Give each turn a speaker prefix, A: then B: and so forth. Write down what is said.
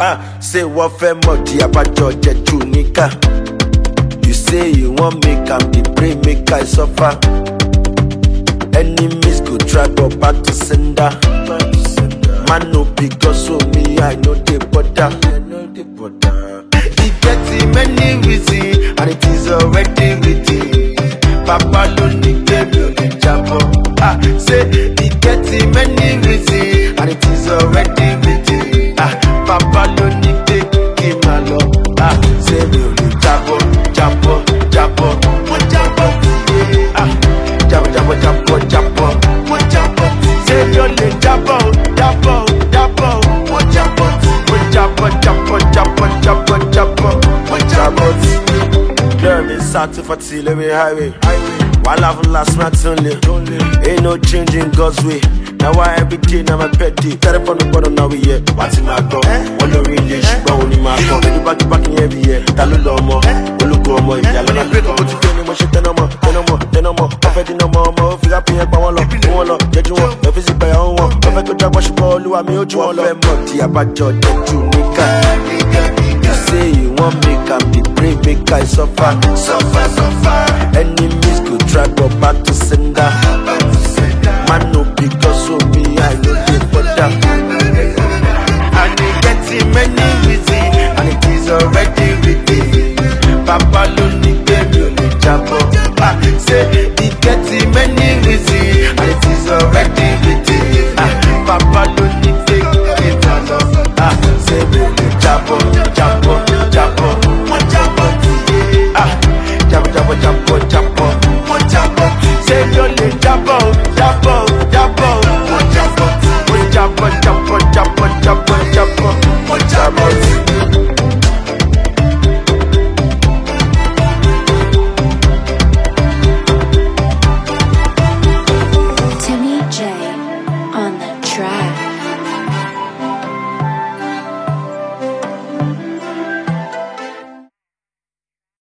A: Say what fair moti abajo jeju nika. You say you want make am the pray make I suffer. Enemies go try but back to sender. Man no because so me I know the border. He getting many reasons and it is already written. Papa lo ni baby only jabo. Say he getting many reasons and it is already written. Papa lo ni baby malo. Say me only jabo, jabo, jabo, jabo, jabo, jabo, jabo, jabo, jabo. Say you only jabo, jabo, jabo, jabo, jabo, jabo, jabo, jabo, jabo, jabo. Girl, me start to fatigue, let me highway. While I've last night only. Ain't no changing God's way. Now why every day now my petty. Telephone the bottom now we here. What's in my gun? One no really but only my gun. When you back in every year. Talo no more. Olu go more. If you like break up what you feeling, what you tell no more. Tell no more. Perfect no more. If you got me up, I want love. Judge you want. If it's by your own one. Perfect to drag what you call. You want me what you want. Love money about your dead you nigga. You say you want make am the pray make I suffer. Enemies go try but back to sender. Man no because so me I know the border. And they getting many reasons and it is already written. Papa lo ni baby only jabo. Say he getting many reasons and it is already written. Papa lo ni baby malo. Say me only jabo, jabo.